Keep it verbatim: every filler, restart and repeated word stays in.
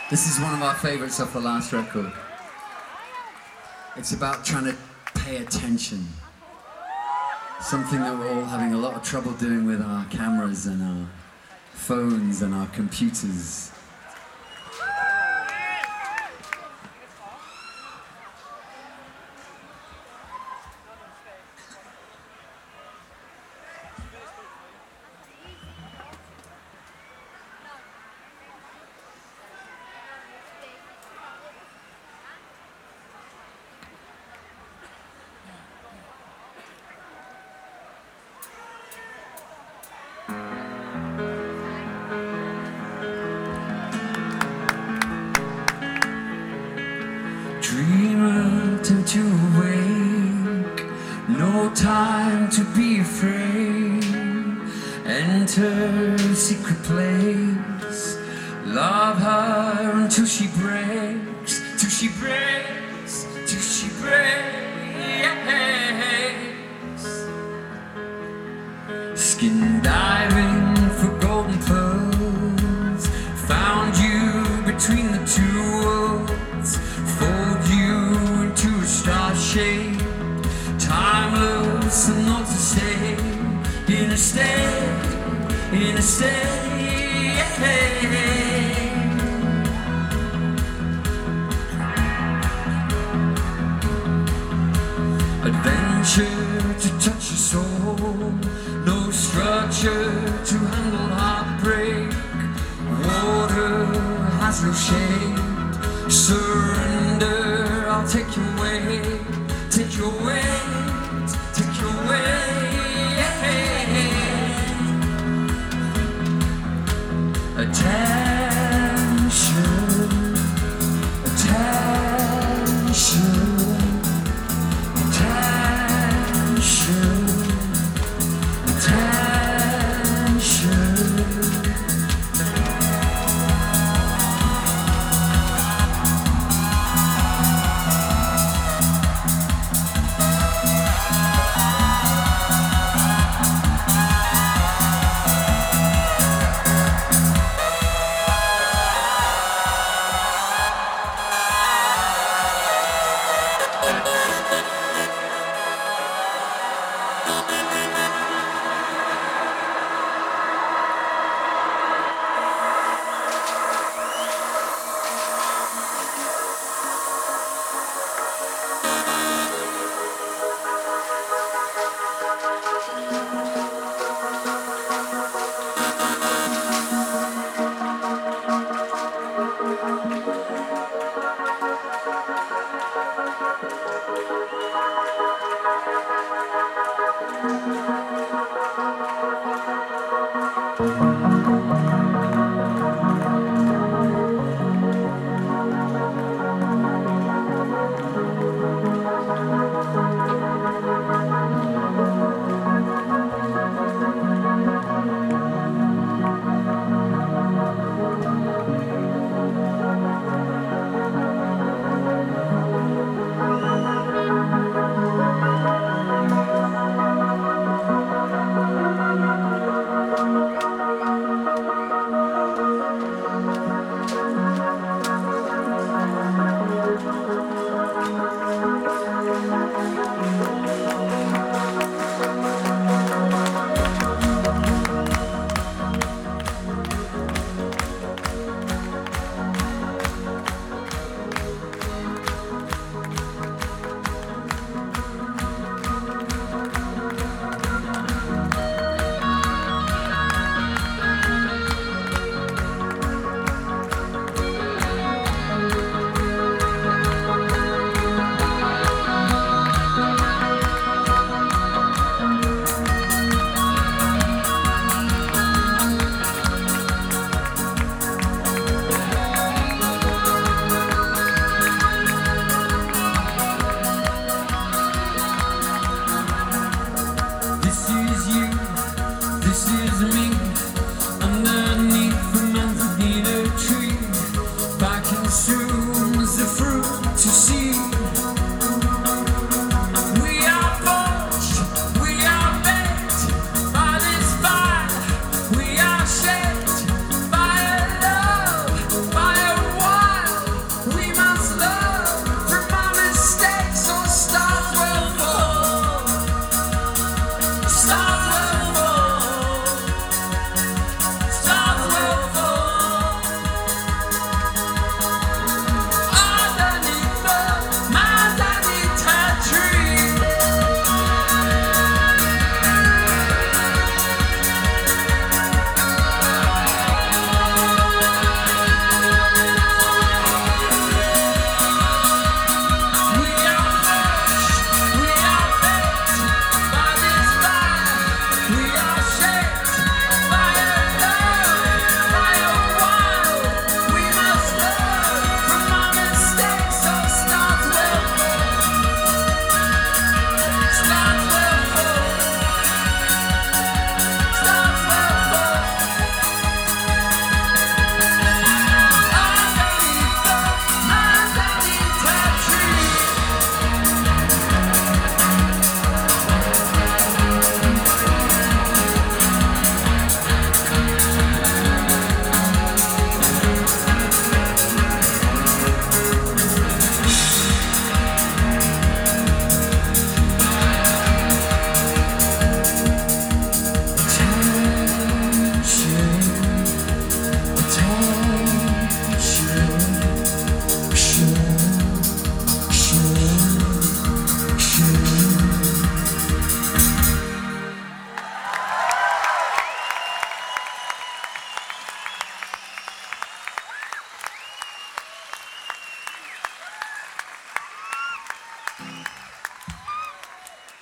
This is one of our favourites off the last record. It's about trying to pay attention. Something that we're all having a lot of trouble doing with our cameras and our phones and our computers. Dreamer, time to awake, no time to be afraid. Enter a secret place, love her until she breaks, till she breaks, till she breaks. Skin diving for golden pearls, found you between the two worlds. Fold you into a star shape, timeless and not to stay. In a state, in a state. Adventure to touch your soul, no structure to handle heartbreak. Water has no shape. Surrender, I'll take your way, take your way, take your way. Attention, attention, attention, attention. Thank you.